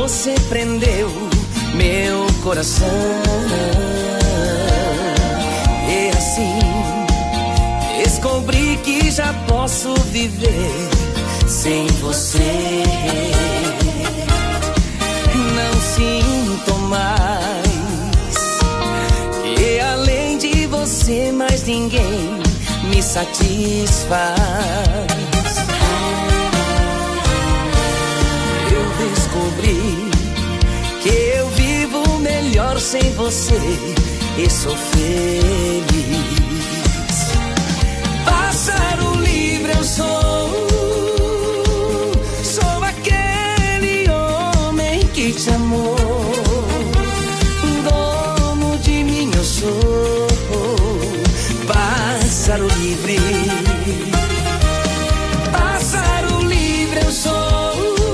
você prendeu meu coração. E assim descobri que já posso viver sem você. Não sinto mais que além de você mais ninguém me satisfaz. Eu descobri que eu vivo melhor sem você e sou feliz. Pássaro livre eu sou aquele homem que te amou. Dono de mim eu sou, pássaro livre. Pássaro livre eu sou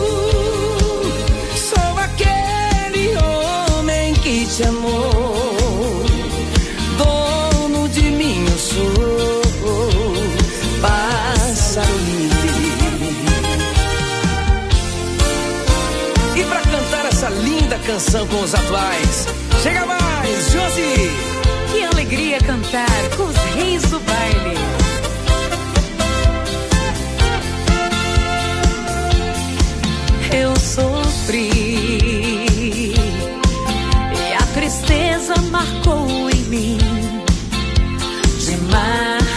aquele homem que te amou. Dono de mim eu sou, pássaro livre. E pra cantar essa linda canção com os atuais, chega mais, Josi! Que alegria cantar com os reis do baile. Eu sofri e a tristeza marcou em mim demais.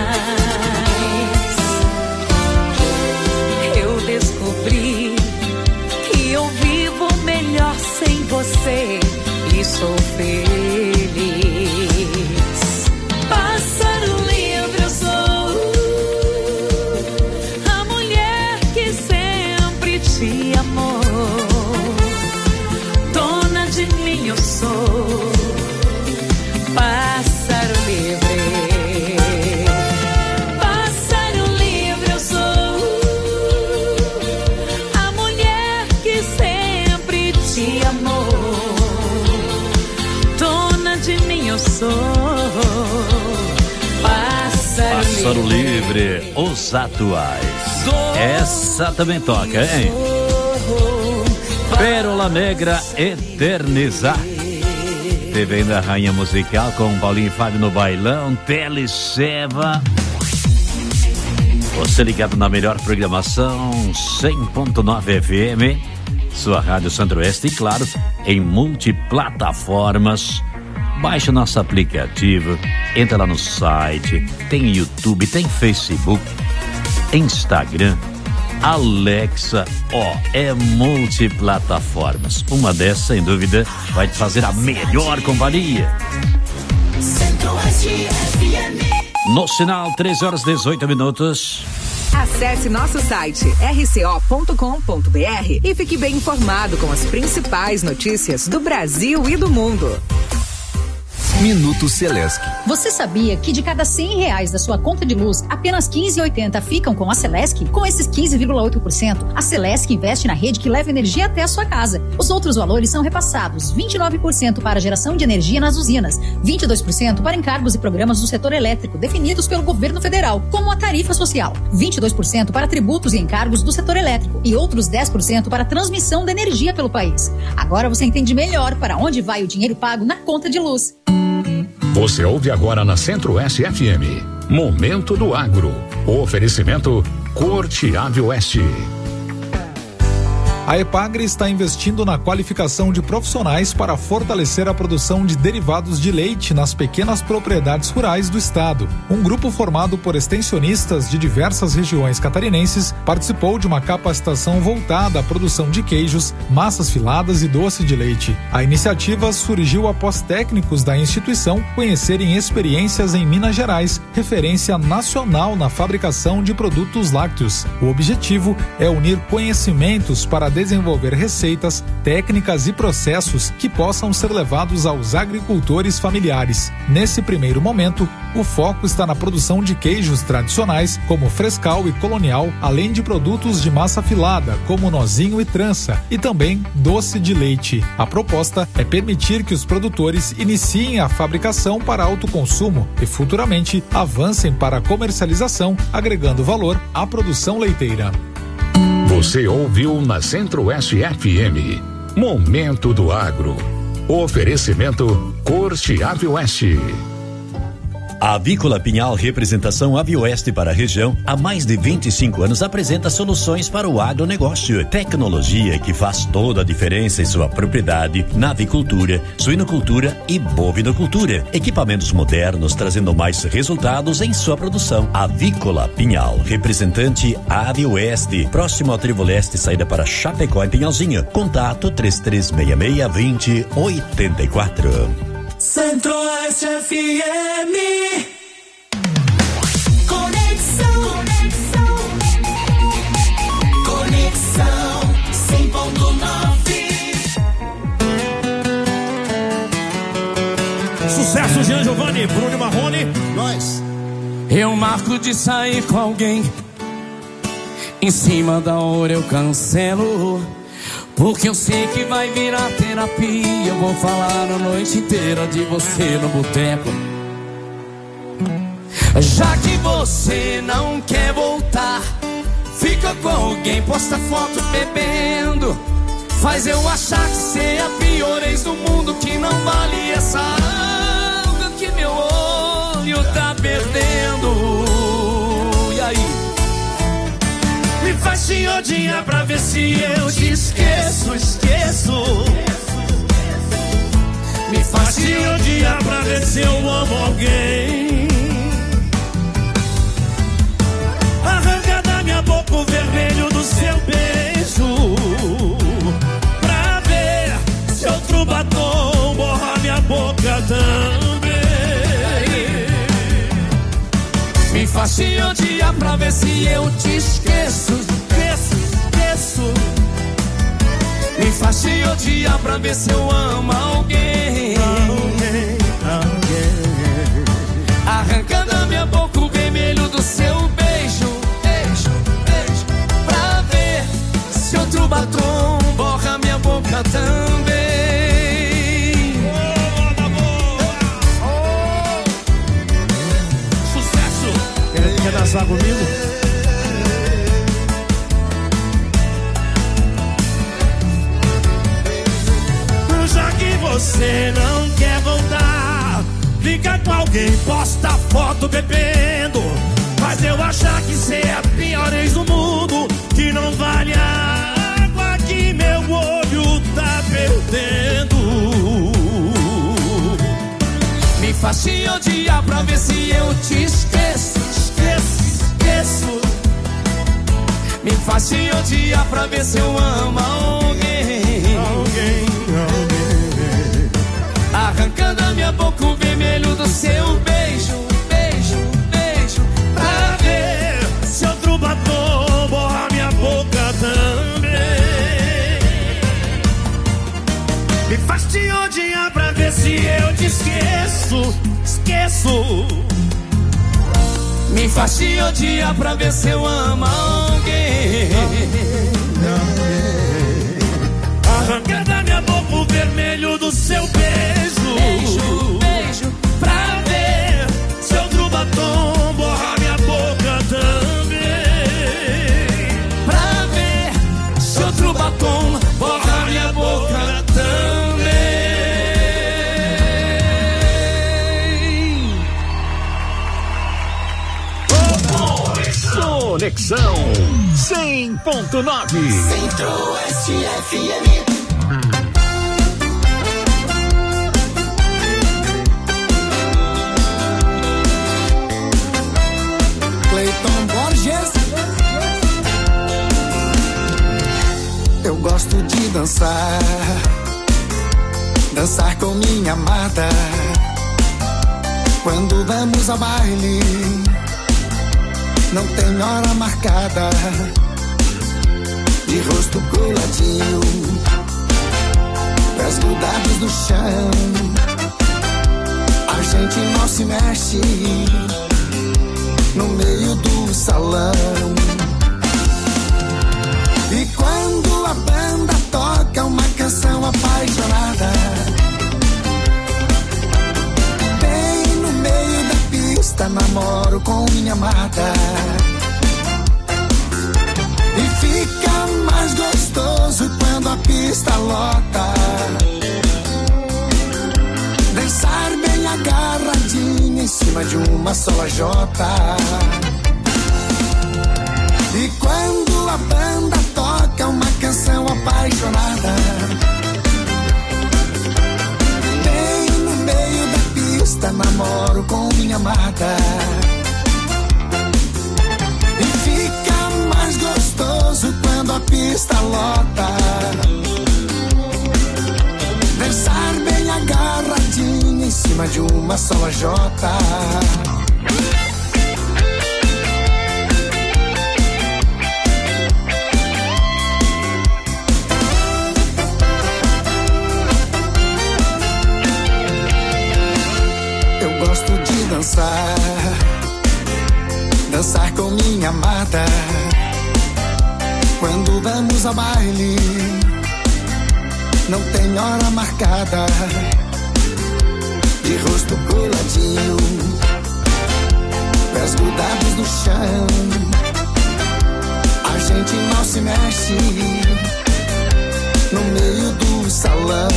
Eu descobri que eu vivo melhor sem você e sou feliz. Pássaro livre eu sou, a mulher que sempre te amou. Dona de mim eu sou, pássaro livre. Pássaro livre eu sou, a mulher que sempre te amou. Dona de mim eu sou, Pássaro livre, os atuais. Essa também toca, hein? Pérola Negra, Eternizar. Teve ainda a Rainha Musical com Paulinho e Fábio no bailão, Teleceva. Você ligado na melhor programação, 100.9 FM, sua Rádio Centro-Oeste e, claro, em multiplataformas. Baixe o nosso aplicativo, entra lá no site, tem YouTube, tem Facebook, Instagram, Alexa, é multiplataformas. Uma dessas, sem dúvida, vai te fazer a melhor companhia. No sinal, 13h18. Acesse nosso site rco.com.br e fique bem informado com as principais notícias do Brasil e do mundo. Minuto Celesc. Você sabia que de cada R$100 da sua conta de luz, apenas 15,80 ficam com a Celesc? Com esses 15,8%, a Celesc investe na rede que leva energia até a sua casa. Os outros valores são repassados: 29% para geração de energia nas usinas, 22% para encargos e programas do setor elétrico definidos pelo governo federal, como a tarifa social, 22% para tributos e encargos do setor elétrico e outros 10% para transmissão da energia pelo país. Agora você entende melhor para onde vai o dinheiro pago na conta de luz. Você ouve agora na Centro-Oeste FM. Momento do Agro. O oferecimento Corte Ave Oeste. A Epagre está investindo na qualificação de profissionais para fortalecer a produção de derivados de leite nas pequenas propriedades rurais do estado. Um grupo formado por extensionistas de diversas regiões catarinenses participou de uma capacitação voltada à produção de queijos, massas filadas e doce de leite. A iniciativa surgiu após técnicos da instituição conhecerem experiências em Minas Gerais, referência nacional na fabricação de produtos lácteos. O objetivo é unir conhecimentos para desenvolver receitas, técnicas e processos que possam ser levados aos agricultores familiares. Nesse primeiro momento, o foco está na produção de queijos tradicionais, como Frescal e Colonial, além de produtos de massa filada, como nozinho e trança, e também doce de leite. A proposta é permitir que os produtores iniciem a fabricação para autoconsumo e futuramente avancem para a comercialização, agregando valor à produção leiteira. Você ouviu na Centro-Oeste FM. Momento do Agro. Oferecimento Corte Avioeste. A Avícola Pinhal Representação Avioeste para a região, há mais de 25 anos apresenta soluções para o agronegócio. Tecnologia que faz toda a diferença em sua propriedade na avicultura, suinocultura e bovinocultura. Equipamentos modernos trazendo mais resultados em sua produção. Avícola Pinhal, representante Avioeste, próximo ao Trevo Leste, saída para Chapecó em Pinhalzinho. Contato 3366-2084. Centro-Oeste FM. Conexão 100.9. Sucesso, Jean Giovanni, Bruno Marrone, nós. Eu marco de sair com alguém, em cima da hora eu cancelo, porque eu sei que vai virar terapia. Eu vou falar a noite inteira de você no boteco. Já que você não quer voltar, fica com alguém, posta foto bebendo, faz eu achar que você é a pior ex do mundo, que não vale essa água que meu olho tá perdendo. E aí? Me faz te odiar pra ver se eu te esqueço. Me faz te odiar pra ver se eu amo alguém. Arranca da minha boca o vermelho do seu beijo, pra ver se outro batom borra minha boca também. Me faz te odiar pra ver se eu te esqueço. Me faz te odiar pra ver se eu amo alguém. Arranca da minha boca o vermelho do seu beijo, pra ver se outro batom borra minha boca também. Sucesso! Quer dançar comigo? Já que você não quer voltar, fica com alguém, posta foto bebendo, faz eu achar que cê é a pior ex do mundo, que não vale a água que meu olho tá perdendo. Me faz te odiar pra ver se eu te esqueço. Me faz te odiar pra ver se eu amo alguém. Arranca da minha boca o vermelho do seu beijo, pra ver se outro batom borra minha boca também. Me faz te odiar pra ver se eu te esqueço. Me faz te odiar pra ver se eu amo alguém. Arranca da minha boca o vermelho do seu beijo, pra ver se outro batom borra minha boca também. Pra ver se outro batom borra minha boca também. Conexão 100.9 Centro-Oeste FM. Eu gosto de dançar com minha amada. Quando vamos ao baile, não tem hora marcada. De rosto coladinho, pés grudados no chão, a gente não se mexe no meio do salão. E quando a banda toca uma canção apaixonada, bem no meio da pista namoro com minha amada. E fica mais gostoso quando a pista pista lota. Dançar bem agarradinho em cima de uma só lajota. E quando a banda toca uma canção apaixonada, bem no meio da pista namoro com minha amada. E fica mais gostoso quando a pista lota. Dançar bem agarradinho em cima de uma só lajota. Eu gosto de dançar, dançar com minha amada. Quando vamos ao baile, não tem hora marcada. De rosto coladinho, pés grudados no chão, a gente mal se mexe no meio do salão.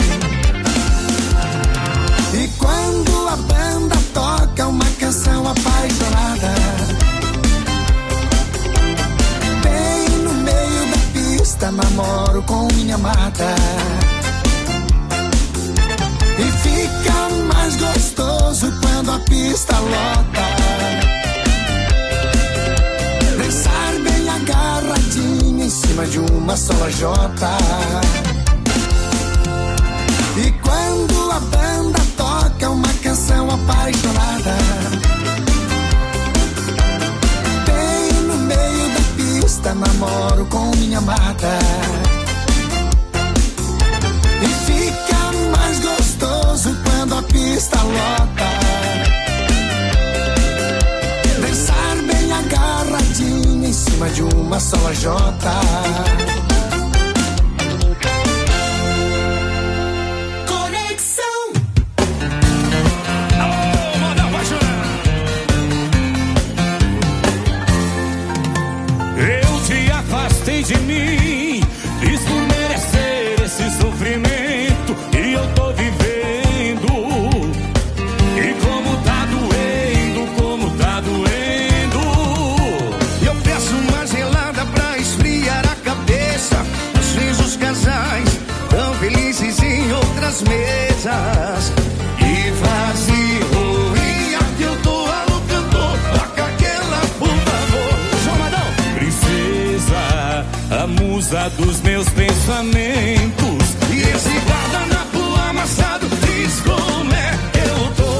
E quando a banda toca uma canção apaixonada, bem no meio da pista namoro com minha amada. E fica mais gostoso quando a pista lota. Dançar bem agarradinho em cima de uma só lajota. E quando a banda toca uma canção apaixonada, bem no meio da pista namoro com minha amada. E fica mais gostoso quando a pista lota. Dançar bem agarradinho em cima de uma só lajota. De mim, fiz por merecer esse sofrimento e eu tô vivendo. E como tá doendo, eu peço uma gelada pra esfriar a cabeça. Às vezes os casais tão felizes em outras mesas. E vazio, e aqui eu tô alocando, toca aquela por favor. A musa dos meus pensamentos. E esse guardanapo amassado diz como é que eu tô.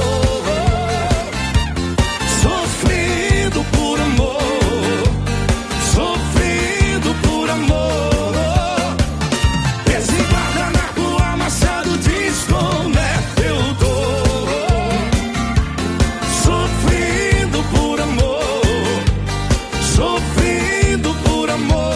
Sofrendo por amor, sofrendo por amor. Esse guardanapo amassado diz como é que eu tô. Sofrendo por amor, sofrendo por amor.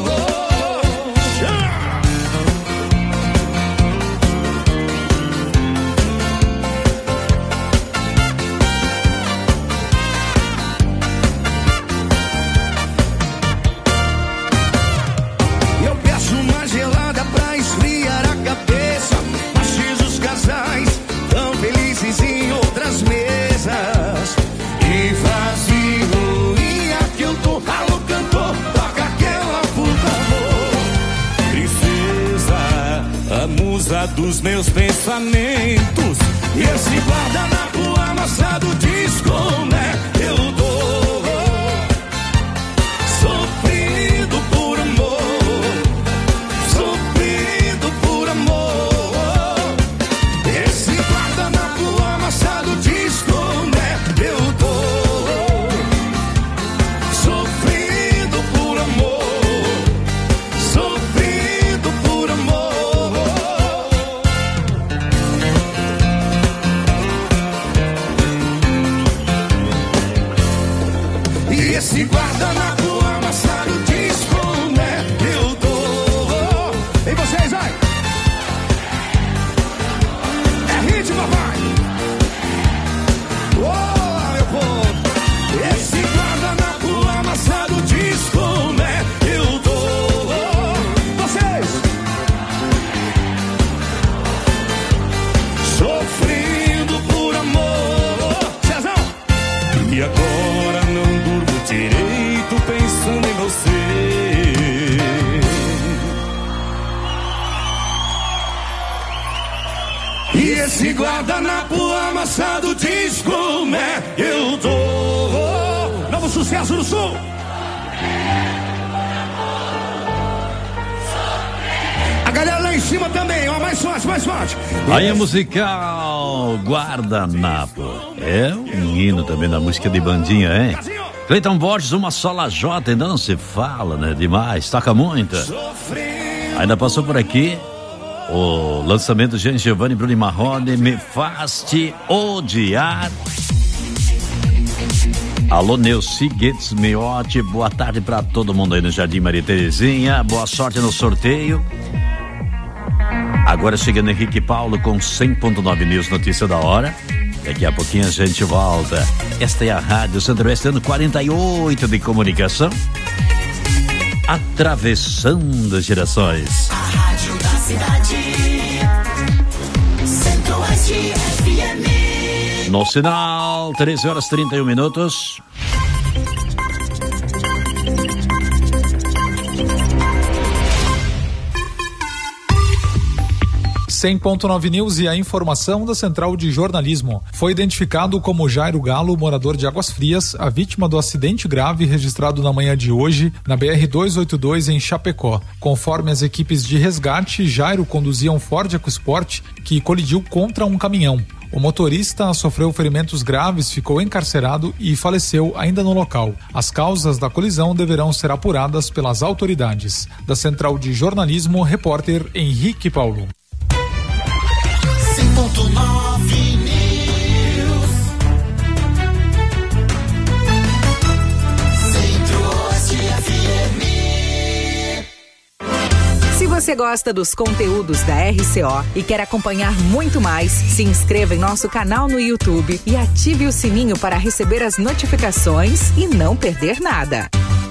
Dos meus pensamentos. E esse guardanapo amassado diz como é que eu tô. Sofrendo por amor, sofrendo por amor. Esse guardanapo amassado diz como é que eu tô. Sofrendo por amor, sofrendo por amor. Esse guardanapo amassado diz como é que eu tô. E vocês, vai! É ritmo, papai! Oh, meu povo! Esse guardanapo amassado diz como é que eu tô. Vocês! E esse guardanapo amassado diz como é que eu tô. Novo sucesso do Sul. A galera lá em cima também, ó, mais forte, mais forte. Aí a musical Guardanapo. É um hino também da música de bandinha, hein? Cleiton Borges, uma só lajota, ainda não se fala, né? Demais, toca muito. Ainda passou por aqui o lançamento de Jean Giovanni e Bruno Marrone, Me Faz Te Odiar. Alô, Neuci Guedes Miotti, boa tarde pra todo mundo aí no Jardim Maria Terezinha, boa sorte no sorteio. Agora chegando Henrique Paulo com 100.9 News, notícia da hora. Daqui a pouquinho a gente volta. Esta é a Rádio Centro-Oeste, ano 48 de comunicação. Atravessando as gerações. A rádio da cidade, Centro-Oeste FM. No sinal, 13 horas 31 minutos. 100.9 News e a informação da Central de Jornalismo. Foi identificado como Jairo Galo, morador de Águas Frias, a vítima do acidente grave registrado na manhã de hoje na BR-282 em Chapecó. Conforme as equipes de resgate, Jairo conduzia um Ford EcoSport que colidiu contra um caminhão. O motorista sofreu ferimentos graves, ficou encarcerado e faleceu ainda no local. As causas da colisão deverão ser apuradas pelas autoridades. Da Central de Jornalismo, repórter Henrique Paulo. 100.9 News. Centro-Oeste FM. Se você gosta dos conteúdos da RCO e quer acompanhar muito mais, se inscreva em nosso canal no YouTube e ative o sininho para receber as notificações e não perder nada.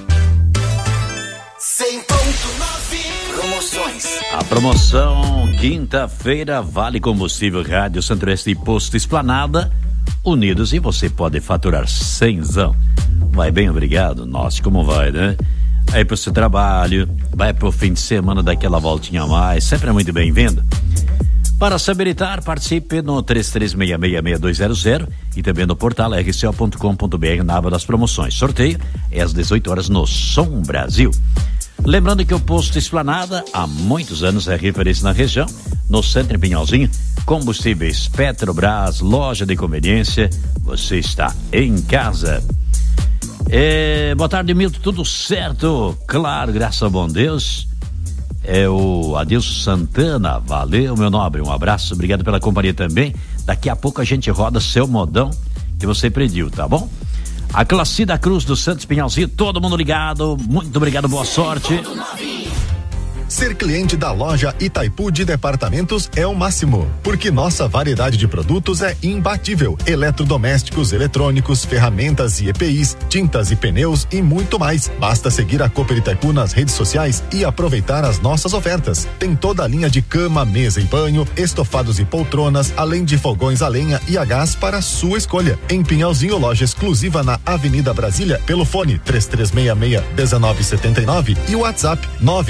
100.9 Promoções. A promoção quinta-feira Vale Combustível Rádio Centro-Oeste e Posto Esplanada unidos e você pode faturar 100zão. Vai bem, obrigado. Nossa, como vai, né? Aí pro seu trabalho, vai pro fim de semana daquela voltinha a mais, sempre é muito bem-vindo. Para se habilitar, participe no 33666200 e também no portal rco.com.br na aba das promoções. Sorteio é às 18 horas no Som Brasil. Lembrando que o Posto Esplanada há muitos anos é referência na região, no centro em Pinhalzinho, combustíveis Petrobras, loja de conveniência, você está em casa. Boa tarde, Milton, tudo certo? Claro, graças ao bom Deus. É o Adilson Santana, valeu, meu nobre, um abraço, obrigado pela companhia também. Daqui a pouco a gente roda seu modão que você pediu, tá bom? A Classe da Cruz do Santos Pinhalzinho, todo mundo ligado, muito obrigado, boa sorte. Ser cliente da loja Itaipu de Departamentos é o máximo, porque nossa variedade de produtos é imbatível. Eletrodomésticos, eletrônicos, ferramentas e EPIs, tintas e pneus e muito mais. Basta seguir a Cooper Itaipu nas redes sociais e aproveitar as nossas ofertas. Tem toda a linha de cama, mesa e banho, estofados e poltronas, além de fogões a lenha e a gás para sua escolha. Em Pinhalzinho, loja exclusiva na Avenida Brasília, pelo fone 3366-1979 e o WhatsApp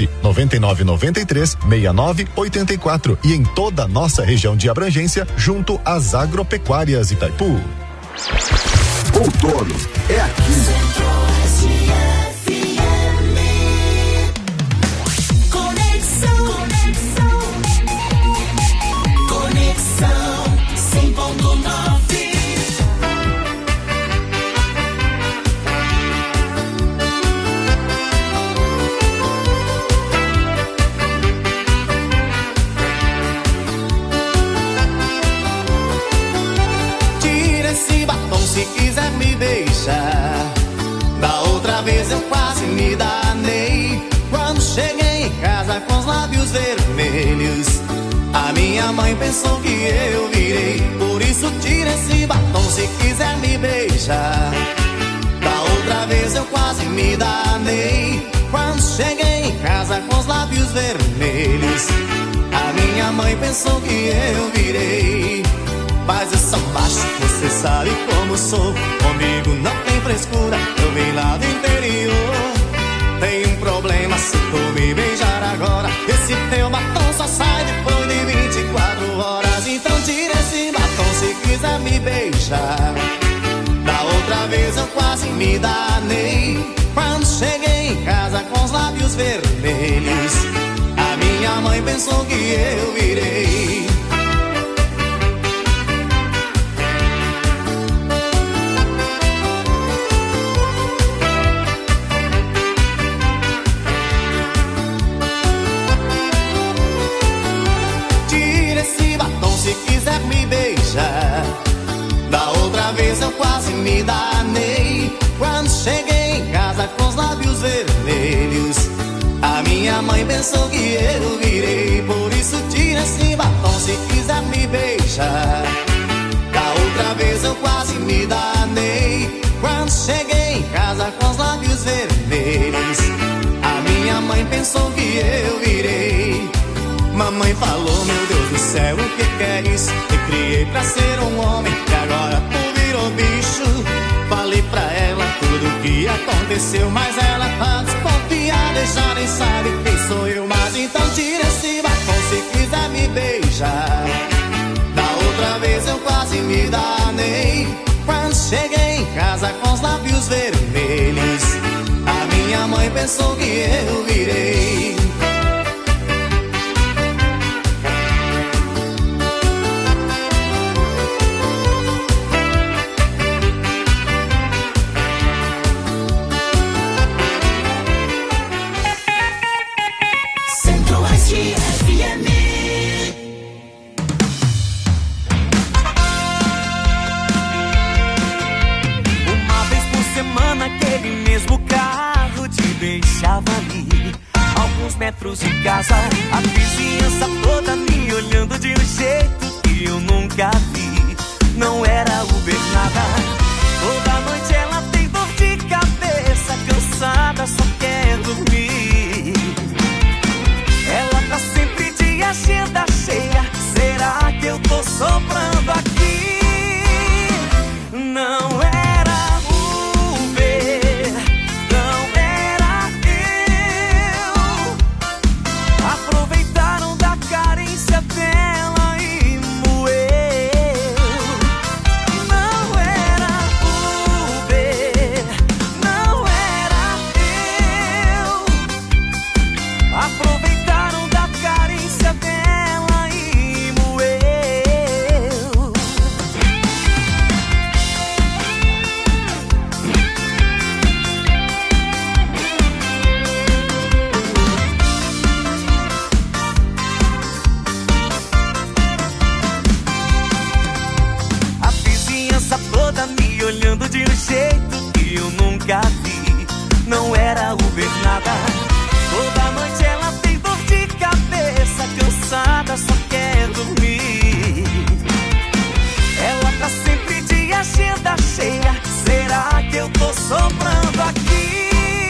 99993-6984 e em toda a nossa região de abrangência, junto às agropecuárias Itaipu. Outono é aqui. Conexão 100.9. Se quiser me deixar, da outra vez eu quase me danei. Quando cheguei em casa com os lábios vermelhos, a minha mãe pensou que eu virei. Por isso tira esse batom se quiser me beijar. Da outra vez eu quase me danei. Quando cheguei em casa com os lábios vermelhos, a minha mãe pensou que eu virei. Mas eu sou baixo, você sabe como sou. Comigo não tem frescura, eu vim lá do interior. Tem um problema se tu me beijar agora. Esse teu batom só sai depois de 24 horas. Então tira me danei. Quando cheguei em casa com os lábios vermelhos, a minha mãe pensou que eu virei. Tira esse batom se quiser me beijar. Da outra vez eu quase me danei. Quando cheguei em casa com os lábios vermelhos, a minha mãe pensou que eu virei. Por isso tira esse batom se quiser me beijar. Da outra vez eu quase me danei. Quando cheguei em casa com os lábios vermelhos, a minha mãe pensou que eu virei. Mamãe falou, meu Deus do céu, o que é isso? Me criei pra ser um homem e agora tu virou bicho. Falei pra ela tudo o que aconteceu, mas ela tá desconfiada e já nem sabe quem sou eu. Mas então tira esse batom se quiser me beijar. Da outra vez eu quase me danei. Quando cheguei em casa com os lábios vermelhos, a minha mãe pensou que eu virei. Aquele mesmo carro te deixava ali, alguns metros de casa. A vizinhança toda me olhando de um jeito que eu nunca vi. Não era Uber nada. Toda noite ela tem dor de cabeça, cansada, só quer dormir. Ela tá sempre de agenda cheia. Será que eu tô sobrando aqui? Não é. Olhando de um jeito que eu nunca vi. Não era Uber nada. Toda noite ela tem dor de cabeça, cansada, só quer dormir. Ela tá sempre de agenda cheia. Será que eu tô sobrando aqui?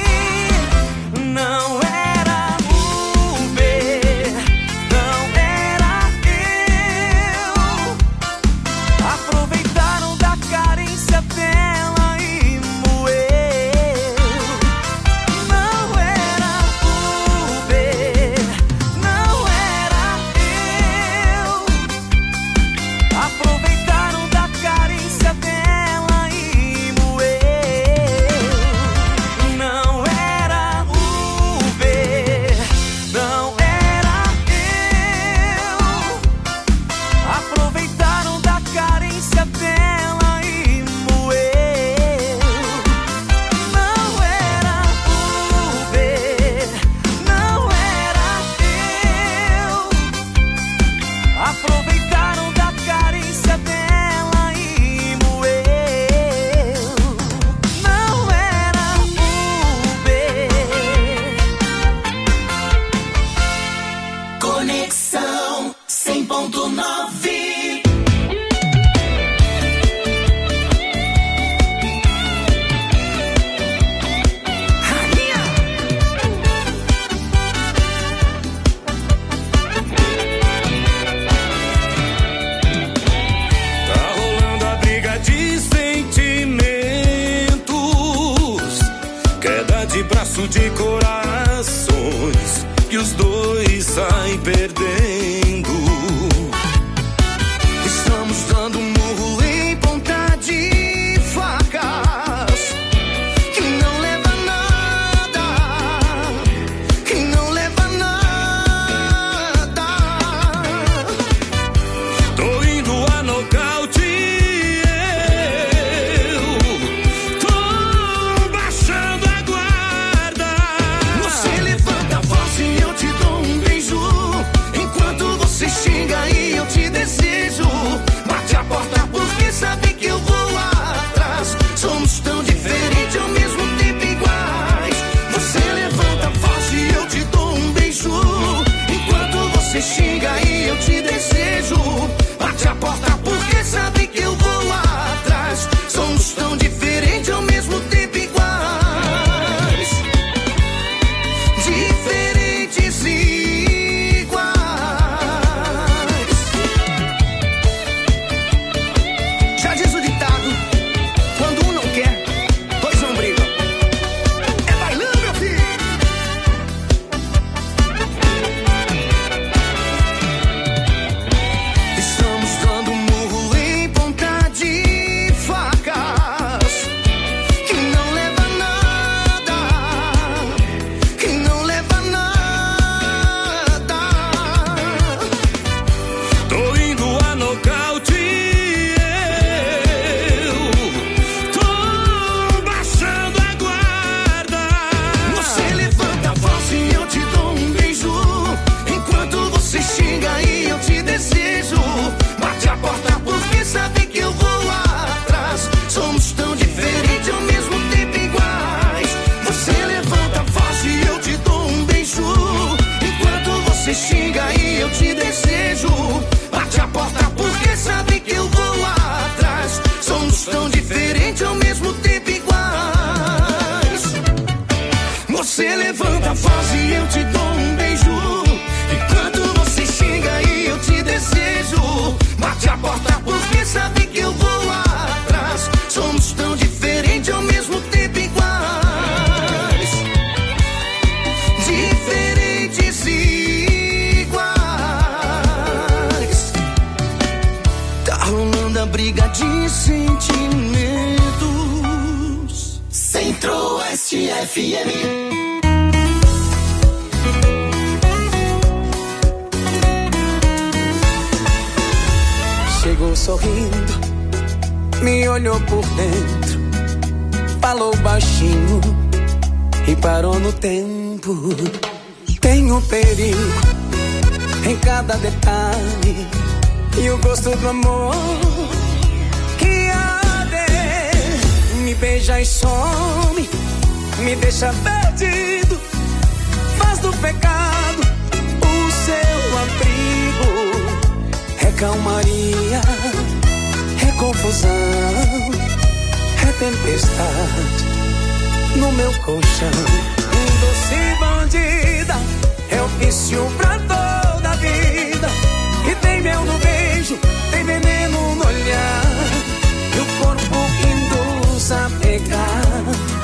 Não era Uber, não era eu. Aproveitaram da carência dela e moeu. Não era Uber, não era eu. Aproveitaram da carência dela e moeu. Não era Uber, não era eu. Aproveitaram da carência dela e moeu. Não era Uber, não era eu. Aproveitaram da carência dela e moeu. Não era Uber. Conexão 100.9. Tá rolando a briga de sentimentos, queda de braço de corações, que os dois saem perdendo. Estamos dando um murro em ponta de facas, rolando a briga de sentimentos. Centro-Oeste FM. Chegou sorrindo, me olhou por dentro, falou baixinho e parou no tempo. Tem um perigo em cada detalhe e o gosto do amor que arde. Me beija e some, me deixa perdido, faz do pecado o seu abrigo. É calmaria, é confusão, é tempestade no meu colchão. Doce bandida, é o vício pra toda a vida. E tem mel no beijo, tem veneno no olhar, e o corpo induz a pegar.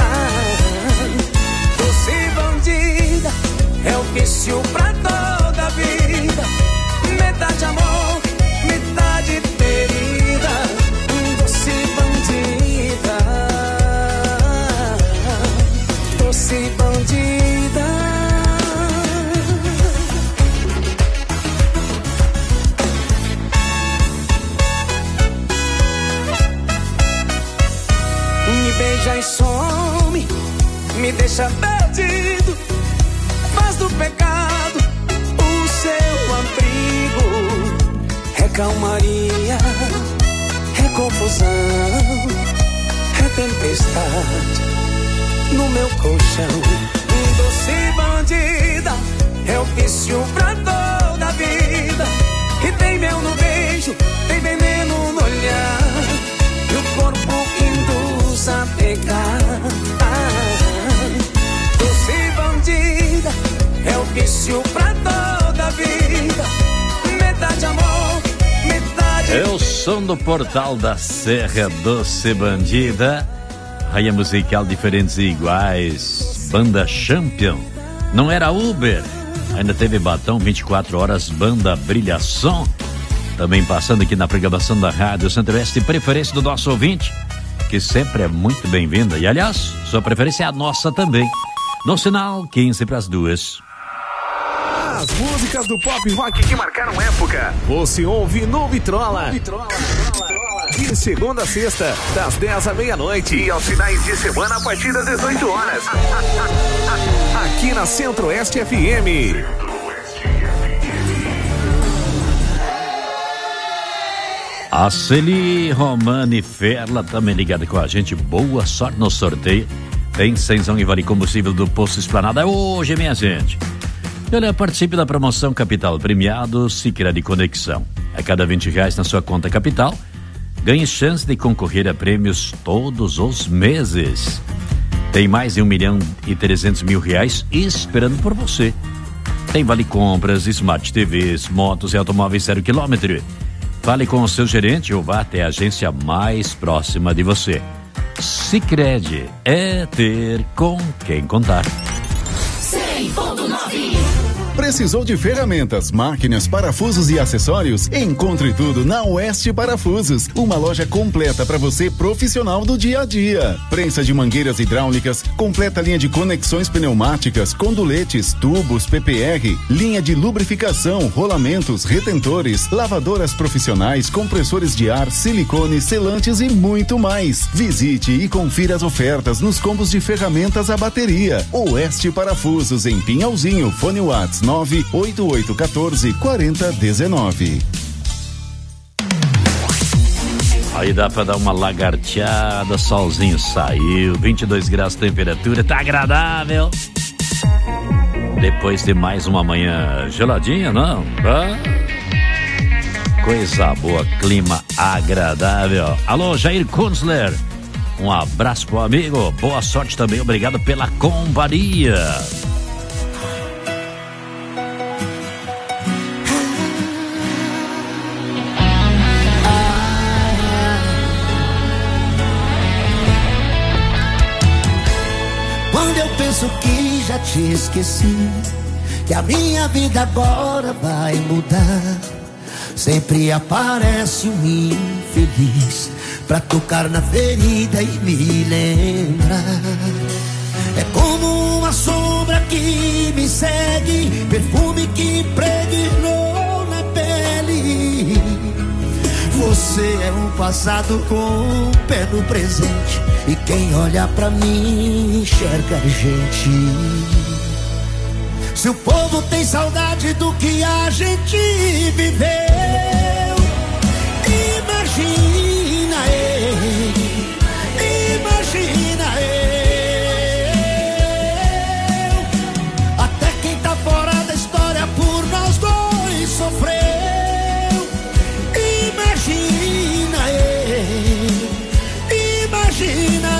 Doce bandida, é o vício pra toda a vida. Metade amor, metade ferida. Doce bandida, doce bandida. Me beija e some, me deixa perdido, faz do pecado o seu abrigo. É calmaria, é confusão, é tempestade no meu colchão. Doce bandida, é o vício pra toda a vida. E tem mel no beijo, tem veneno no olhar, e o corpo induz a pegar. Doce bandida, é o vício pra toda a vida. Metade amor, metade... É o som do Portal da Serra, Doce Bandida. Raia musical diferentes e iguais. Banda Champion. Não era Uber. Ainda teve Batom 24 horas. Banda Brilhação. Também passando aqui na programação da Rádio Centro-Oeste. Preferência do nosso ouvinte, que sempre é muito bem-vinda. E aliás, sua preferência é a nossa também. No sinal 15 para as 2. As músicas do pop rock que marcaram época, você ouve no Vitrola. De segunda a sexta, das 10 à meia-noite. E aos finais de semana, a partir das 18 horas. Aqui na Centro-Oeste FM. A Celi Romani Ferla também ligada com a gente. Boa sorte no sorteio. Tem isenção e vale combustível do Posto Esplanada hoje, minha gente. Olha, participe da promoção Capital Premiado Sicredi Conexão. A cada R$20 na sua conta Capital, ganhe chance de concorrer a prêmios todos os meses. Tem mais de R$1.300.000 esperando por você. Tem vale compras, Smart TVs, motos e automóveis 0 km. Fale com o seu gerente ou vá até a agência mais próxima de você. Sicredi é ter com quem contar. 100.9. Precisou de ferramentas, máquinas, parafusos e acessórios? Encontre tudo na Oeste Parafusos, uma loja completa para você profissional do dia a dia. Prensa de mangueiras hidráulicas, completa linha de conexões pneumáticas, conduletes, tubos, PPR, linha de lubrificação, rolamentos, retentores, lavadoras profissionais, compressores de ar, silicone, selantes e muito mais. Visite e confira as ofertas nos combos de ferramentas à bateria. Oeste Parafusos em Pinhalzinho, fone WhatsApp 988144019. Aí dá pra dar uma lagarteada, solzinho saiu, 22 graus de temperatura, tá agradável. Depois de mais uma manhã geladinha, não? Coisa boa, clima agradável. Alô, Jair Kunzler, um abraço pro amigo, boa sorte também, obrigado pela companhia. Penso que já te esqueci, que a minha vida agora vai mudar. sempre aparece um infeliz pra tocar na ferida e me lembrar. É como uma sombra que me segue, perfume que impregnou na pele. Você é um passado com um pé no presente, e quem olha pra mim enxerga a gente. Se o povo tem saudade do que a gente viveu, imagina eu, imagina eu. Até quem tá fora da história por nós dois sofreu. Imagina eu, imagina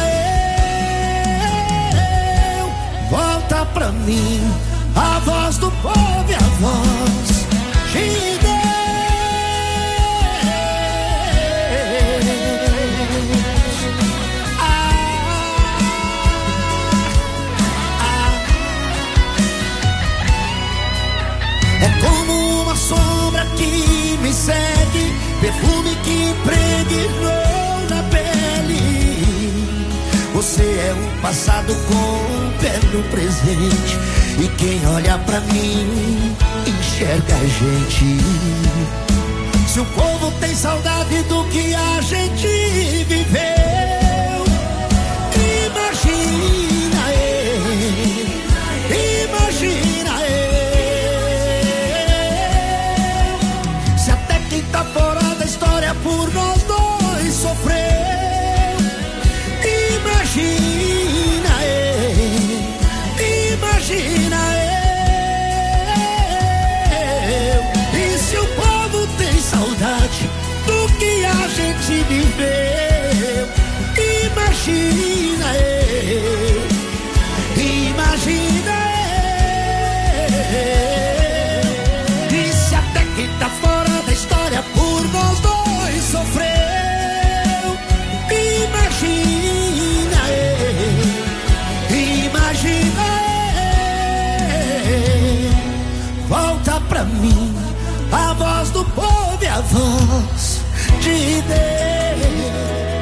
eu. Volta pra mim a voz do povo e a voz de Deus. É como uma sombra que me segue, perfume que impregnou na pele. Você é um passado com um pé no presente, e quem olha pra mim enxerga a gente. Se o povo tem saudade do que a gente viveu, imagina eu, imagina eu. Se até quem tá fora da história por nós dois sofreu, imagina eu, imagina eu. E se o povo tem saudade do que a gente viveu, imagina eu, imagina eu. E se até quem tá fora da história por nós dois sofreu, imagina eu, imagina eu. Volta pra mim a voz do povo e a voz de Deus.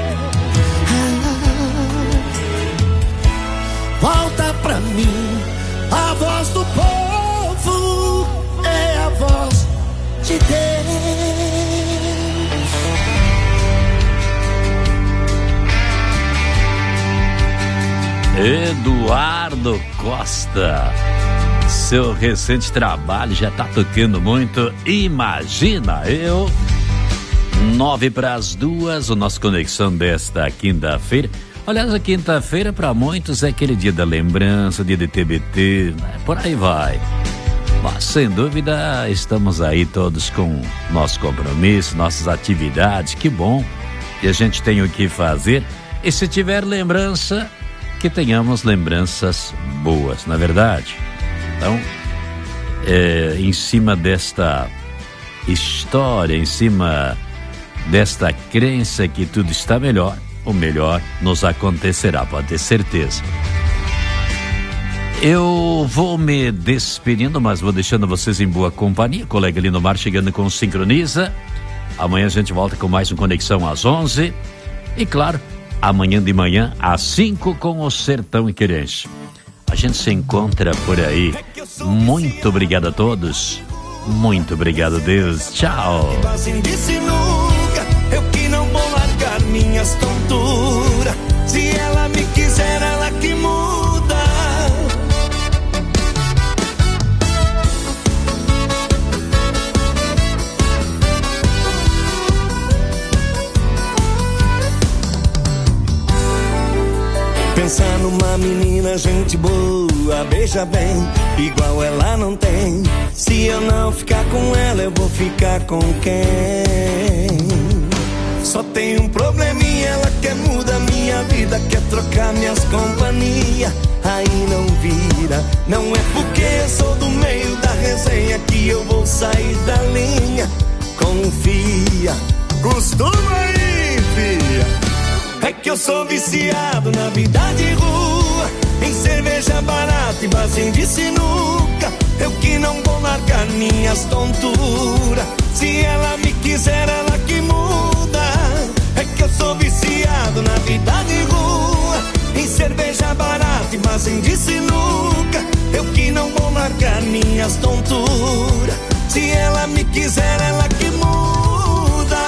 Volta pra mim a voz do povo, é a voz de Deus. Eduardo Costa, seu recente trabalho já tá tocando muito. Imagina eu. 1:09, o nosso Conexão desta quinta-feira. Aliás, a quinta-feira para muitos é aquele dia da lembrança, dia de TBT, né? Por aí vai. Mas sem dúvida estamos aí todos com nosso compromisso, nossas atividades. Que bom que a gente tem o que fazer. E se tiver lembrança, que tenhamos lembranças boas, não é verdade? Então, em cima desta história, em cima desta crença que tudo está melhor, o melhor nos acontecerá, pode ter certeza. Eu vou me despedindo, mas vou deixando vocês em boa companhia. Colega Lindomar chegando com Sincroniza. Amanhã a gente volta com mais um Conexão às 11. E claro, amanhã de manhã às 5 com o Sertão e Querência. A gente se encontra por aí. Muito obrigado a todos. Muito obrigado, Deus. Tchau. Eu que não vou largar minhas tonturas. Se ela me quiser, ela que muda. Pensar numa menina, gente boa, beija bem, igual ela não tem. Se eu não ficar com ela, eu vou ficar com quem? Só tem um probleminha, ela quer mudar minha vida, quer trocar minhas companhias, aí não vira. Não é porque eu sou do meio da resenha que eu vou sair da linha. Confia, costuma aí, filha. É que eu sou viciado na vida de rua, em cerveja barata e barzinho de sinuca. Eu eu que não vou largar minhas tonturas. Se ela me quiser, ela que muda. É que eu sou viciado na vida de rua, em cerveja barata e barzinho de sinuca. Eu que não vou largar minhas tonturas. Se ela me quiser, ela que muda.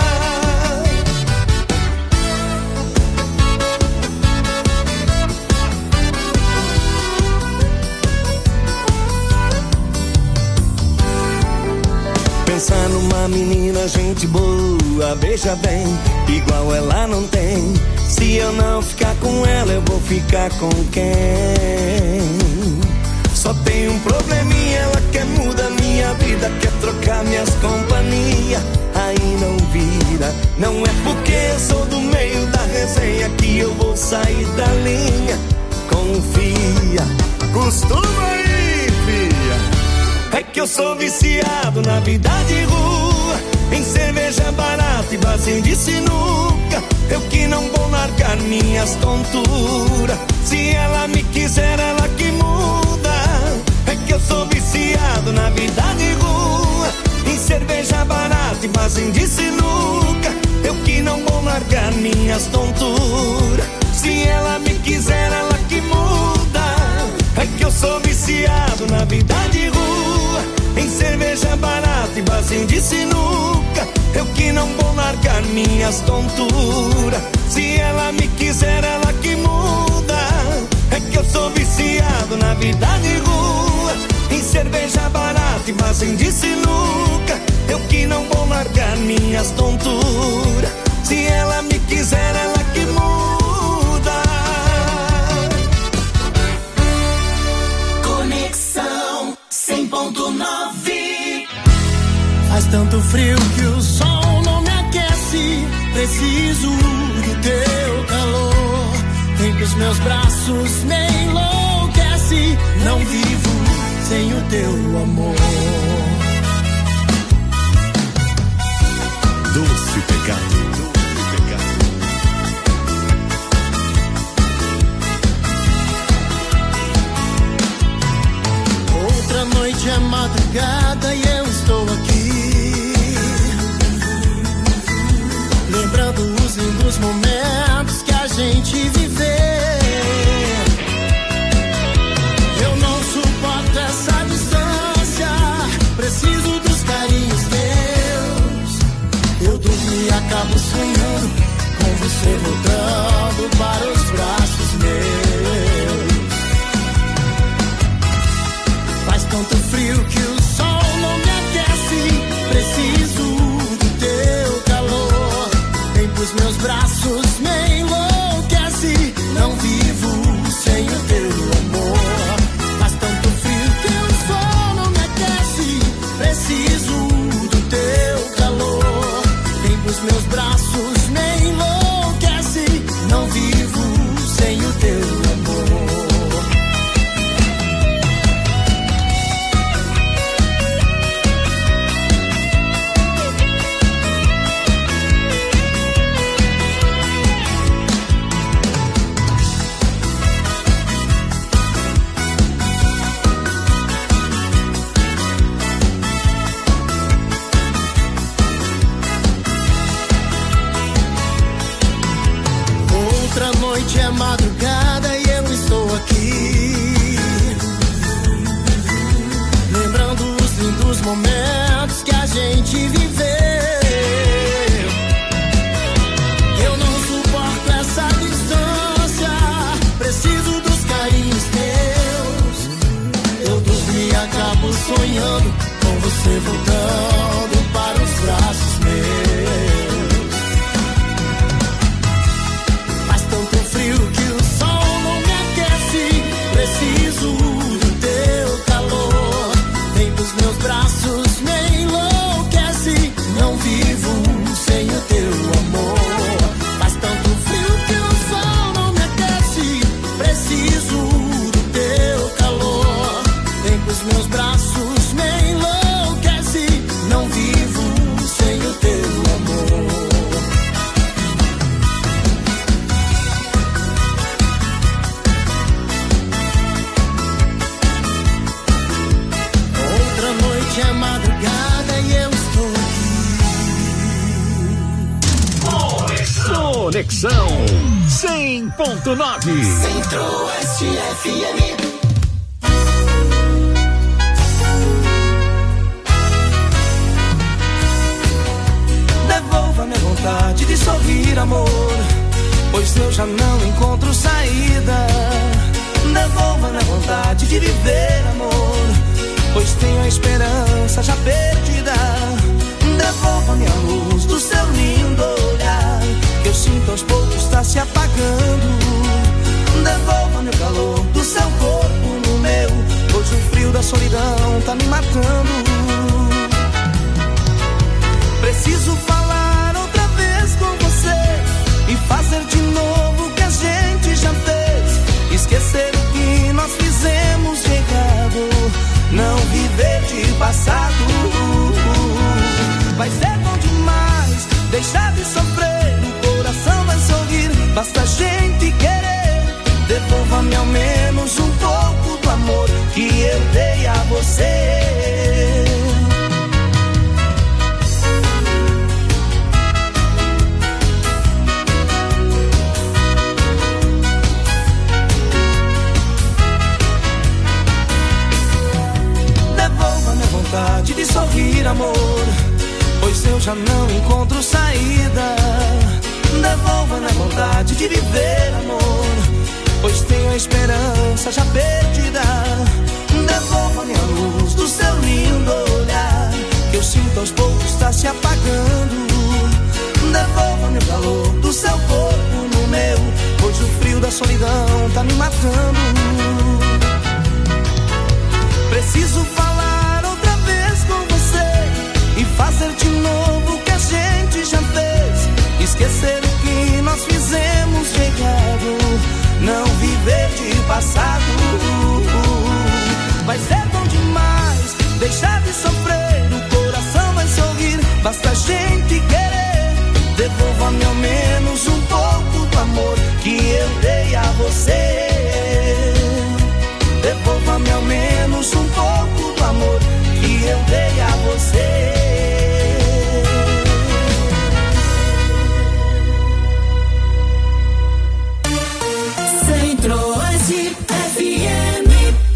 Pensar numa menina, gente boa, veja bem, igual ela não tem. Se eu não ficar com ela, eu vou ficar com quem? Só tem um probleminha, ela quer mudar minha vida, quer trocar minhas companhias, aí não vira. Não é porque eu sou do meio da resenha que eu vou sair da linha. Confia, costuma aí, filha. É que eu sou viciado na vida de rua, em cerveja barata e barzinho de sinuca. Eu que não vou largar minhas tonturas. Se ela me quiser, ela que muda. É que eu sou viciado na vida de rua, em cerveja barata e barzinho de sinuca. Eu que não vou largar minhas tonturas. Se ela me quiser, ela que muda. É que eu sou viciado na vida de rua, em cerveja barata e barzinho de sinuca. Eu que não vou largar minhas tonturas. Se ela me quiser, ela que muda. É que eu sou viciado na vida de rua, em cerveja barata e barzinho de sinuca. Eu que não vou largar minhas tonturas. Se ela me quiser, ela que muda. Conexão 100.9. Faz tanto frio que o sol não me aquece. Preciso do teu calor. Vem pros meus braços, me enlouquece. Não vivo sem o teu amor. Doce pecado. Outra noite é madrugada e eu estou aqui, lembrando os lindos momentos que a gente viveu. Eu não suporto essa distância, preciso dos carinhos teus. Eu durmo e acabo sonhando com você voltando para os braços meus. Faz tanto frio que o sol não me aquece. Preciso do teu calor. Vem pros meus braços, me enlouquece. Não vivo sem o teu amor. Faz tanto frio que o sol não me aquece. Preciso do teu calor. Vem pros meus braços, me enlouquece. Não vivo sem o teu amor. Noite é madrugada e eu estou aqui, lembrando os lindos momentos que a gente viveu. Eu não suporto essa distância, preciso dos carinhos teus. Eu durmo e acabo sonhando com você voltando para os braços meus. Preciso do teu calor. Vem pros meus braços, me enlouquece. Não vivo sem o teu amor. Faz tanto frio que o sol não me aquece. Preciso do teu calor. Vem pros meus braços, me enlouquece. Conexão 100.9. Centro-Oeste FM. Devolva minha vontade de sorrir, amor, pois eu já não encontro saída. Devolva minha vontade de viver, amor, pois tenho a esperança já perdida. Devolva minha luz do seu lindo olhar, que eu sinto aos poucos está se apagando. Devolva meu calor do seu corpo no meu, pois o frio da solidão tá me matando. Preciso falar outra vez com você e fazer de novo o que a gente já fez. Esquecer o que nós fizemos de errado, não viver de passado. Vai ser bom demais deixar de sofrer, o coração vai sorrir, basta a gente querer. Devolva-me ao menos um pouco do amor que eu dei a você. Vontade de sorrir, amor, pois eu já não encontro saída. Devolva minha vontade de viver, amor, pois tenho a esperança já perdida. Devolva minha luz do seu lindo olhar, que eu sinto aos poucos está se apagando. Devolva meu calor do seu corpo no meu, pois o frio da solidão tá me matando. Preciso falar e fazer de novo o que a gente já fez. Esquecer o que nós fizemos de errado, não viver de passado. Vai ser bom demais deixar de sofrer, o coração vai sorrir, basta a gente querer. Devolva-me ao menos um pouco do amor que eu dei a você. Devolva-me ao menos um pouco do amor que eu dei a você. Centro-Oeste FM.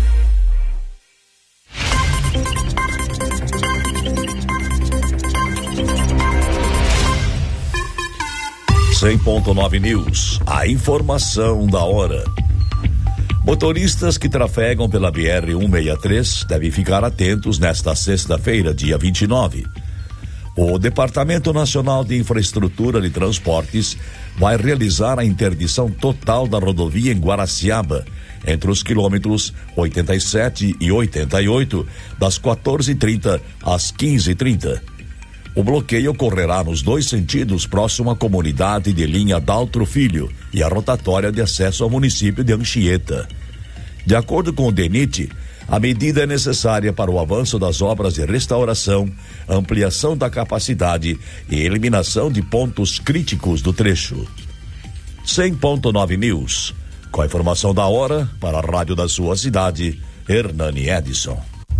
100.9 News, a informação da hora. Motoristas que trafegam pela BR-163 devem ficar atentos nesta sexta-feira, dia 29. O Departamento Nacional de Infraestrutura de Transportes vai realizar a interdição total da rodovia em Guaraciaba, entre os quilômetros 87 e 88, das 14h30 às 15h30. O bloqueio ocorrerá nos dois sentidos próximo à comunidade de Linha Daltro Filho e a rotatória de acesso ao município de Anchieta. De acordo com o DENIT, a medida é necessária para o avanço das obras de restauração, ampliação da capacidade e eliminação de pontos críticos do trecho. 100.9 News, com a informação da hora para a rádio da sua cidade, Hernani Edson.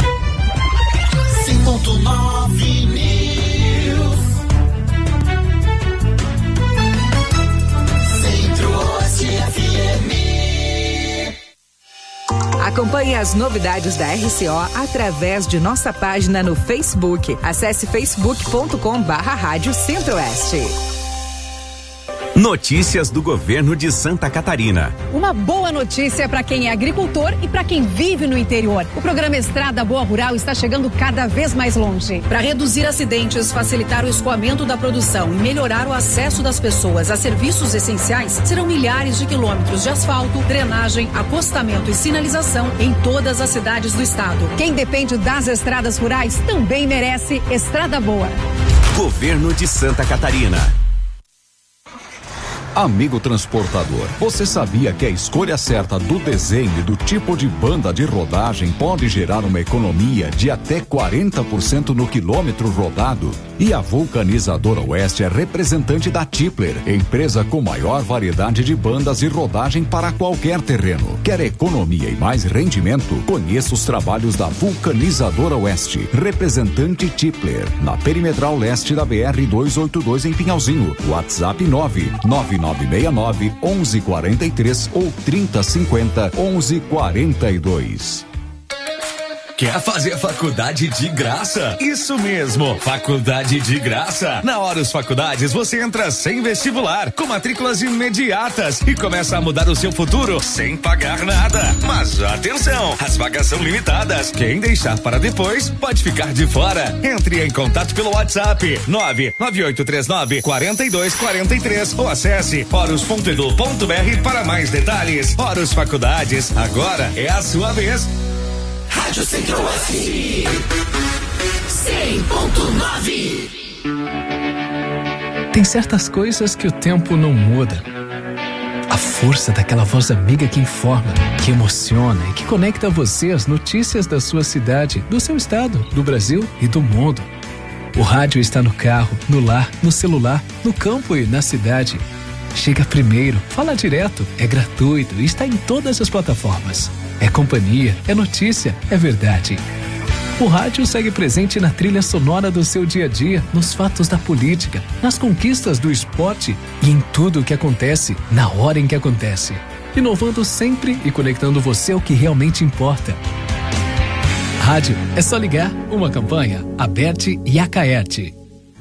100.9 News. Centro-Oeste FM. Acompanhe as novidades da RCO através de nossa página no Facebook. Acesse facebook.com/Rádio Centro-Oeste. Notícias do governo de Santa Catarina. Uma boa notícia para quem é agricultor e para quem vive no interior. O programa Estrada Boa Rural está chegando cada vez mais longe. Para reduzir acidentes, facilitar o escoamento da produção e melhorar o acesso das pessoas a serviços essenciais, serão milhares de quilômetros de asfalto, drenagem, acostamento e sinalização em todas as cidades do estado. Quem depende das estradas rurais também merece Estrada Boa. Governo de Santa Catarina. Amigo transportador, você sabia que a escolha certa do desenho e do tipo de banda de rodagem pode gerar uma economia de até 40% no quilômetro rodado? E a Vulcanizadora Oeste é representante da Tipler, empresa com maior variedade de bandas e rodagem para qualquer terreno. Quer economia e mais rendimento? Conheça os trabalhos da Vulcanizadora Oeste, representante Tipler, na Perimetral Leste da BR-282 em Pinhalzinho. WhatsApp 99969-1143 ou 3050-1142. Quer fazer faculdade de graça? Isso mesmo, faculdade de graça. Na Horus Faculdades você entra sem vestibular, com matrículas imediatas e começa a mudar o seu futuro sem pagar nada. Mas atenção, as vagas são limitadas. Quem deixar para depois pode ficar de fora. Entre em contato pelo WhatsApp 99839-4243 ou acesse horus.edu.br para mais detalhes. Horus Faculdades, agora é a sua vez. Rádio Centro-Oeste 100.9. Tem certas coisas que o tempo não muda. A força daquela voz amiga que informa, que emociona e que conecta você às notícias da sua cidade, do seu estado, do Brasil e do mundo. O rádio está no carro, no lar, no celular, no campo e na cidade. Chega primeiro, fala direto, é gratuito e está em todas as plataformas. É companhia, é notícia, é verdade. O rádio segue presente na trilha sonora do seu dia a dia, nos fatos da política, nas conquistas do esporte e em tudo o que acontece, na hora em que acontece. Inovando sempre e conectando você ao que realmente importa. Rádio é só ligar, uma campanha, Aberte e Acaerte.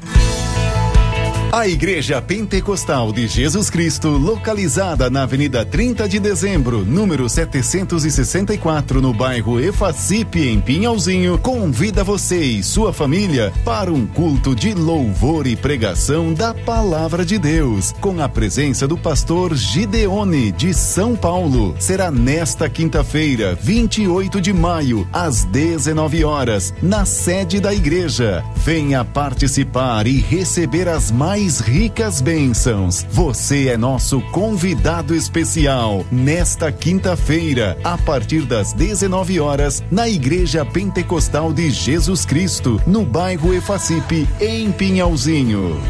A Igreja Pentecostal de Jesus Cristo, localizada na Avenida 30 de Dezembro, número 764, no bairro Efacipe, em Pinhalzinho, convida você e sua família para um culto de louvor e pregação da Palavra de Deus, com a presença do pastor Gideone, de São Paulo. Será nesta quinta-feira, 28 de maio, às 19 horas, na sede da igreja. Venha participar e receber as mais ricas bênçãos. Você é nosso convidado especial nesta quinta-feira, a partir das 19 horas, na Igreja Pentecostal de Jesus Cristo, no bairro Efacipe, em Pinhalzinho.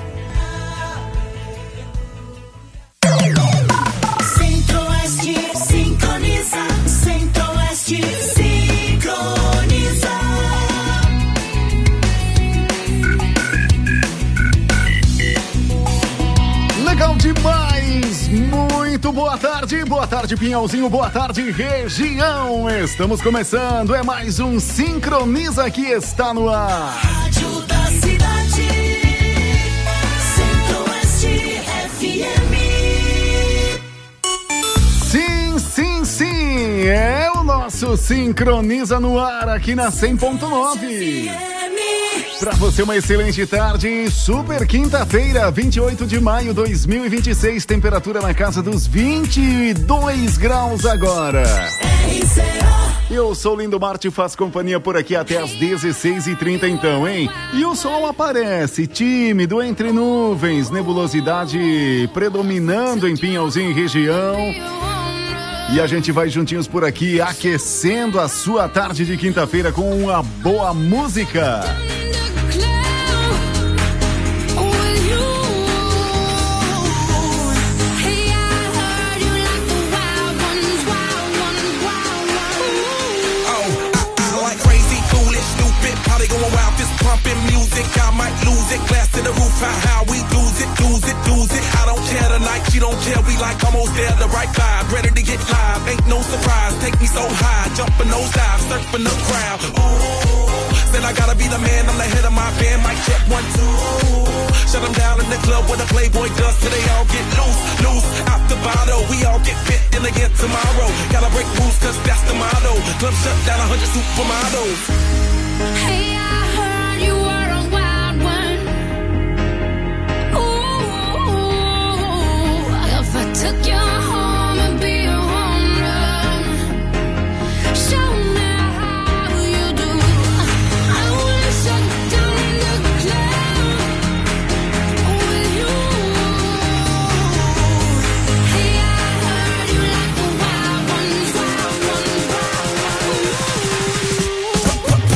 Centro-Oeste sincroniza, Centro-Oeste sincroniza. Legal demais! Muito boa tarde Pinhalzinho, boa tarde região! Estamos começando, é mais um Sincroniza que está no ar. Rádio da cidade, Centro-Oeste FM. Sim, é o nosso Sincroniza no ar aqui na 100.9. Pra você uma excelente tarde, super quinta-feira, 28 de maio 2026, temperatura na casa dos 22 graus agora. Eu sou o Lindo Marte, faço companhia por aqui até as 16h30 então, hein? E o sol aparece, tímido, entre nuvens, nebulosidade predominando em Pinhalzinho e região. E a gente vai juntinhos por aqui, aquecendo a sua tarde de quinta-feira com uma boa música. Going wild, fist pumping music, I might lose it. Glass to the roof, how we lose it. I don't care tonight, she don't care. We like almost there, the right vibe, ready to get live. Ain't no surprise, take me so high, jumping those dives, surfing the crowd. Ooh, said I gotta be the man, I'm the head of my band. Mic check 1, 2. Shut them down in the club where the Playboy does, till they all get loose. Out the bottle, we all get fit in again tomorrow. Gotta break rules, cause that's the motto. Club shut down, 100 supermodels. Hey, I heard you were a wild one. Ooh, if I took you home and be a home run, show me how you do. I wanna shut down the club with you. Hey, I heard you like the wild ones, wild ones, wild ones.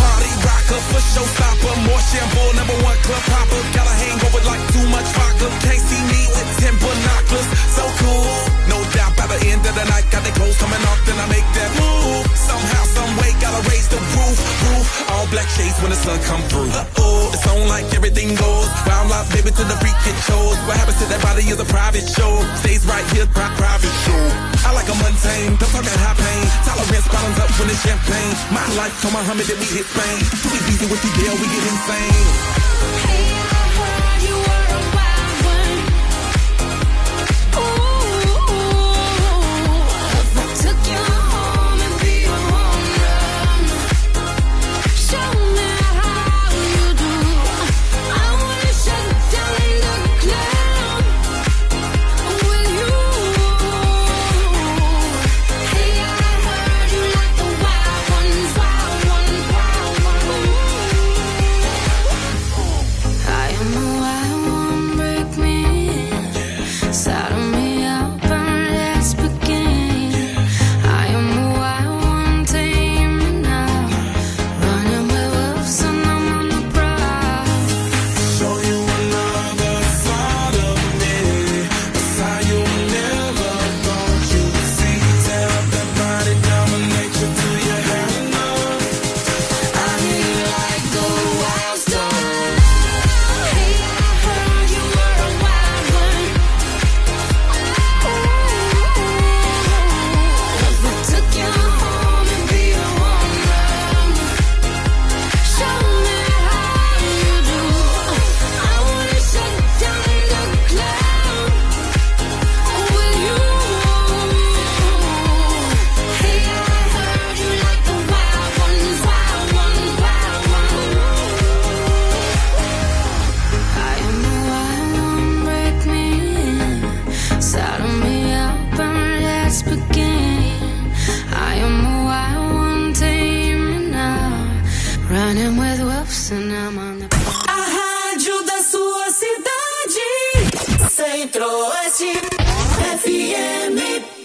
sun come through. It's on like everything goes. Wild out, baby, to the freak it shows. What happens to that body is a private show. Stays right here, private show. I like a mundane, don't talk at high pain. Tolerance bottoms up when it's champagne. My life told Muhammad that we hit Spain. Too easy with you, girl, we get insane. Hey, I heard you were a wild one. Ooh, if I took you home and be a home run, show me how you do. I wanna shut down the club with you. Hey, I heard you like the wild ones, wild ones, wild ones. I am the wild one, break me, saddle me up and let's begin. I am the wild one, tame me now, running with wolves and I'm on the prowl. Show you another side of me, a side you never thought you'd see. Tear up that body, dominate you till you have enough. I feel like the wild star. Hey, I heard you were a wild one. If I took you home and be a home run, show me how you do. I wanna shut down the club with you. Hey, I heard you like the wild ones, wild ones, wild ones. I am the wild one, break me, saddle me up and let's begin. I am the wild one, tame me now, running with wolves and I'm on the A rádio da sua cidade. Centro-Oeste FM.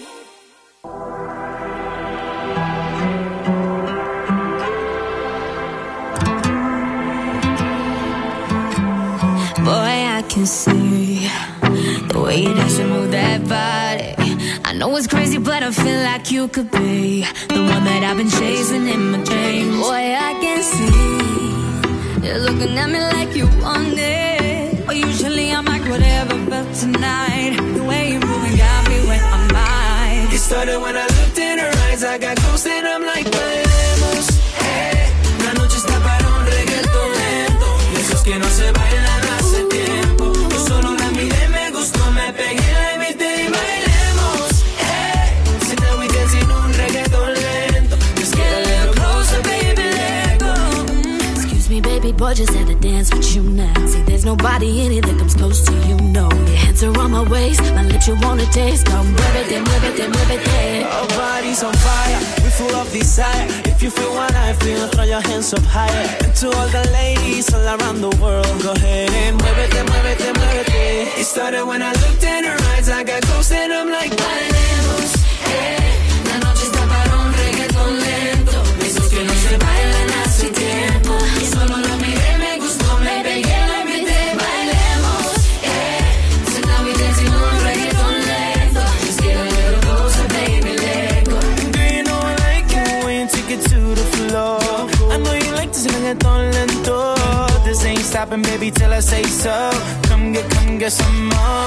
Boy, I can see the way you dance and move that body. I know it's crazy, but I feel like you could be the one that I've been chasing in my dreams. Boy, I can see you're looking at me like you want it. But usually I'm like whatever, but tonight the way you're moving got me where I'm at. It started when I looked in her eyes, I got close and I'm like, bailemos, hey. La noche está para un reggaetón lento, de esos que no se bailan hace tiempo. Yo solo la miré, me gustó, me pegué, la invité y bailemos, hey. So now we dancing un reggaetón lento. Just get a little closer, baby, let go. Excuse me, baby boy, just had to dance with you now. See, there's nobody in it that comes close to you, no. Your hands are on my waist, my lips you wanna taste. Come muévete, muévete, muévete. Our bodies on fire, we full of desire. If you feel what I feel, throw your hands up higher. And to all the ladies all around the world, go ahead and muévete, muévete, muévete. It started when I looked in her eyes, I got close and I'm like, Bailemos, la noche está para un reggaetón lento, esos que no se bailan hace tiempo. Y solo lo miré, me gustó, me pegué, la invité, bailemos, so now we dancing un reggaetón lento. Just get a little closer, baby, let go. Do you know I like it when you take it to the floor? I know you like this reggaeton lento. This ain't stopping, baby, till I say so. Come get some more.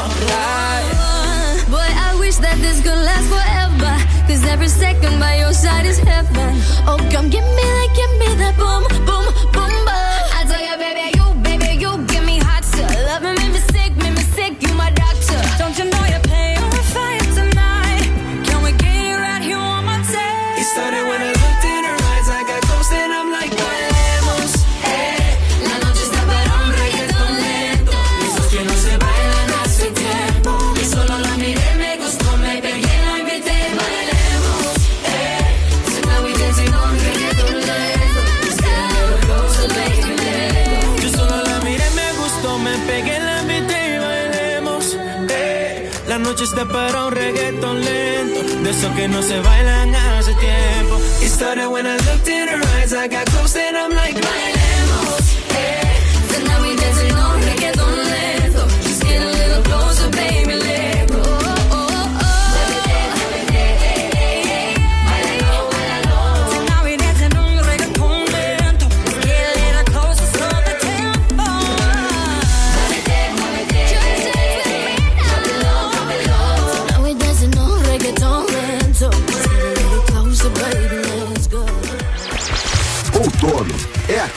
Boy, I wish that this could last forever, 'cause every second by your side is heaven. Oh, come give me that boom, boom, boom, boom. I tell you, baby, you give me hot stuff. Love me, make me sick, you my doctor. Don't you know you're paying a fire tonight? Can we get it right here on my tape? it started when I looked in her eyes, I got close and I'm like, bailemos, La noche está para un reggaetón lento, esos que no se bailan hace tiempo. Y solo la miré, me gustó, me pegué, la invité, bailemos, so now we dancing on reggaetón lento. Just get a little closer, baby, let go. Yo solo la miré, me gustó, me pegué, la invité y bailemos. La noche está para un reggaetón lento, de esos que no se bailan hace tiempo. It started when I looked in her eyes, I got close and I'm like, Bailemos, so now we dancing on reggaetón lento. Just get a little closer, baby, let go. So now we dancing on reggaetón lento. Just get a little closer.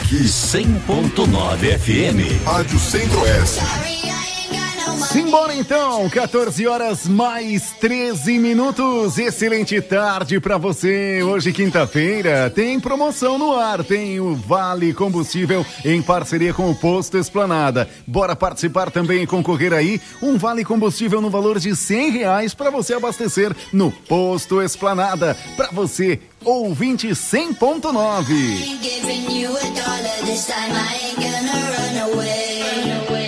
aqui 100.9 FM. Rádio Centro-Oeste. Simbora então, 14 horas mais 13 minutos. Excelente tarde pra você. Hoje, quinta-feira, tem promoção no ar. Tem o Vale Combustível em parceria com o Posto Esplanada. Bora participar também e concorrer aí. Um Vale Combustível no valor de R$100 pra você abastecer no Posto Esplanada. Pra você, ouvinte 100.9.